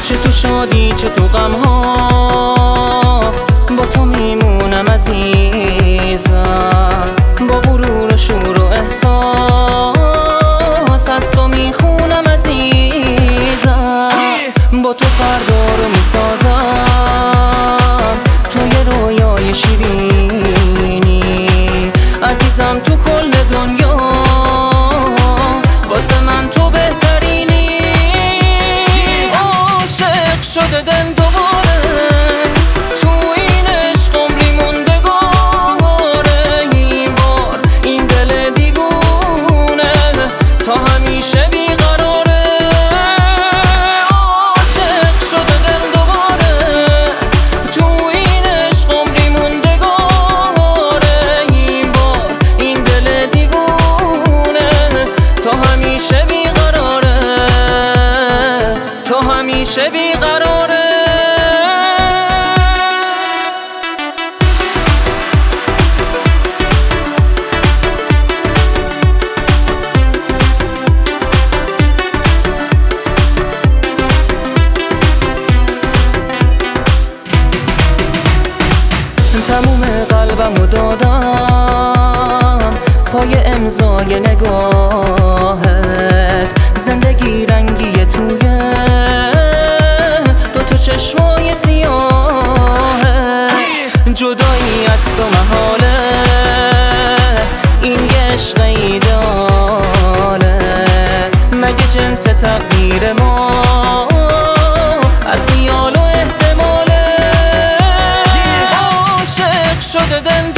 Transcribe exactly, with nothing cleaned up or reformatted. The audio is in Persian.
چه تو شادی چه تو غم ها با تو میمونم عزیزم، با غرور و شور و احساس از تو میخونم عزیزم، با تو فردا رو میسازم تو یه رویای شیرینی عزیزم، تو کل دنیا واسه من تو بهترینی. عاشق شده دل دوباره تو این عشق عمری موندگاره، این بار این دل دیوونه تا همیشه بیقراره. عاشق شده دل دوباره تو این عشق عمری موندگاره، این بار این دل دیوونه تا همیشه بیقراره، تا همیشه بیقراره. تموم قلبمو دادم پای امضای نگاهت، زندگی رنگی توی دو تا چشمای سیاهت، جدایی از تو محاله این یه عشق ایداله، مگه جنس تقدیر ما از خیال و احتماله. عاشق شده دل